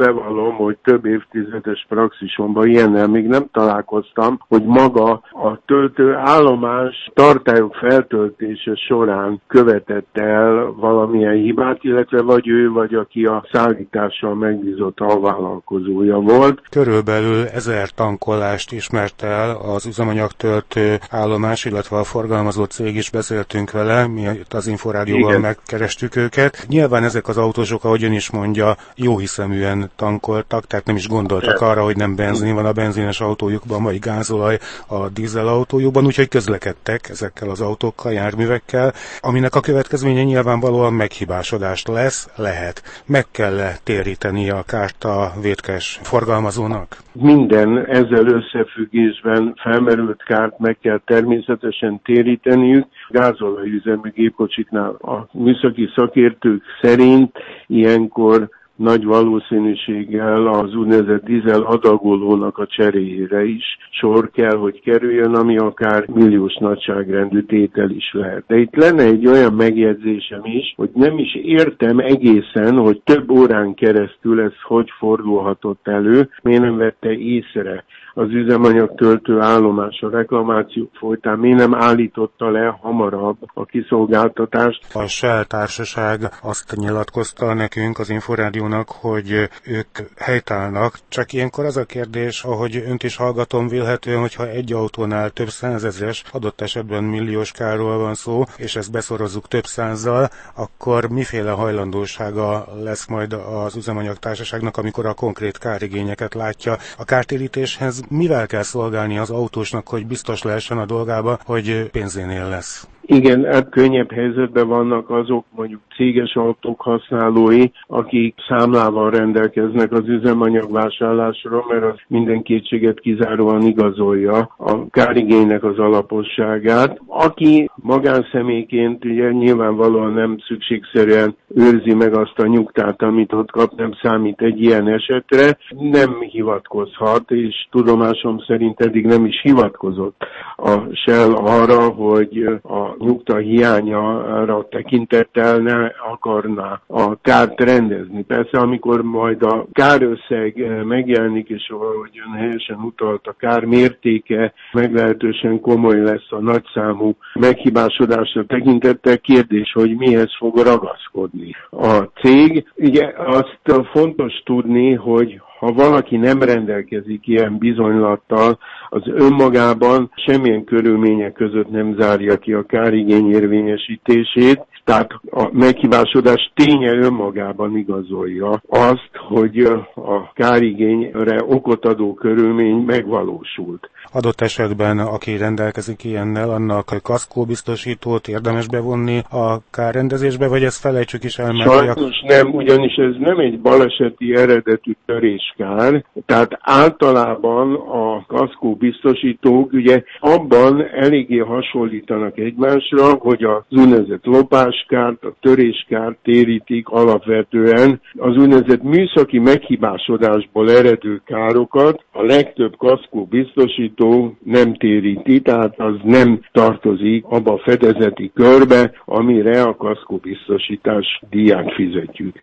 bevallom, hogy több évtizedes praxisomban ilyennel még nem találkoztam, hogy maga a töltőállomás tartályok feltöltése során követett el valamilyen hibát, illetve vagy ő, vagy aki a szállítással megbízott alvállalkozója volt. Körülbelül 1000 tankolást ismert el az üzemanyagtöltő állomás, illetve a forgalmazó cég is, beszéltünk vele, mi itt az Inforádióban megkerestük őket. Nyilván ezek az autósok, ahogy ön is mondja, jóhiszeműen tankoltak, tehát nem is gondoltak arra, hogy nem benzin van a benzines autójukban, vagy gázolaj a dízel autójukban, úgyhogy közlekedtek ezekkel az autókkal, járművekkel, aminek a következménye nyilvánvalóan meghibásodást lehet. Meg kell téríteni a kárt a vétkes forgalmazónak? Minden ezzel összefüggésben felmerült kárt meg kell természetesen téríteniük. Gázolajüzemű gépkocsiknál a műszaki szakértők szerint ilyenkor nagy valószínűséggel az úgynevezett dízel adagolónak a cseréjére is sor kell, hogy kerüljön, ami akár milliós nagyságrendű tétel is lehet. De itt lenne egy olyan megjegyzésem is, hogy nem is értem egészen, hogy több órán keresztül ez hogy fordulhatott elő, miért nem vette észre az üzemanyagtöltő állomás a reklamációk folytán, miért nem állította le hamarabb a kiszolgáltatást. A Shell társaság azt nyilatkozta nekünk az Inforádiónak, hogy ők helytállnak, csak ilyenkor az a kérdés, ahogy önt is hallgatom, vélhetően, hogyha egy autónál több százezres, adott esetben milliós kárról van szó, és ezt beszorozzuk több százzal, akkor miféle hajlandósága lesz majd az üzemanyagtársaságnak, amikor a konkrét kárigényeket látja? A kártérítéshez mivel kell szolgálni az autósnak, hogy biztos lehessen a dolgába, hogy pénzénél lesz? Igen, hát könnyebb helyzetben vannak azok, mondjuk céges autók használói, akik számlával rendelkeznek az üzemanyagvásárlásra, mert az minden kétséget kizáróan igazolja a kárigénynek az alaposságát. Aki magánszemélyként ugye nyilvánvalóan nem szükségszerűen őrzi meg azt a nyugtát, amit ott kap, nem számít egy ilyen esetre, nem hivatkozhat, és tudomásom szerint eddig nem is hivatkozott a Shell arra, hogy a nyugta hiányára tekintettel ne akarná a kárt rendezni. Persze, amikor majd a kárösszeg megjelenik, és ahogy ön helyesen utalt, a kár mértéke meglehetősen komoly lesz a nagyszámú meghibásodásra tekintettel, kérdés, hogy mihez fog ragaszkodni a cég. Ugye azt fontos tudni, hogy ha valaki nem rendelkezik ilyen bizonylattal, az önmagában semmilyen körülmények között nem zárja ki a kárigény érvényesítését, tehát a meghibásodás ténye önmagában igazolja azt, hogy a kárigényre okot adó körülmény megvalósult. Adott esetben, aki rendelkezik ilyennel, annak a kaszkóbiztosítót érdemes bevonni a kárrendezésbe, vagy ezt felejtsük is el? Sajnos nem, ugyanis ez nem egy baleseti eredetű töréskár, tehát általában a kaszkóbiztosítók ugye abban eléggé hasonlítanak egymásra, hogy az úgynevezett lopáskárt, a töréskárt térítik alapvetően. Az úgynevezett műszaki meghibásodásból eredő károkat a legtöbb kaszkóbiztosító nem téríti, tehát az nem tartozik abba a fedezeti körbe, amire a kaszkóbiztosítás díját fizetjük.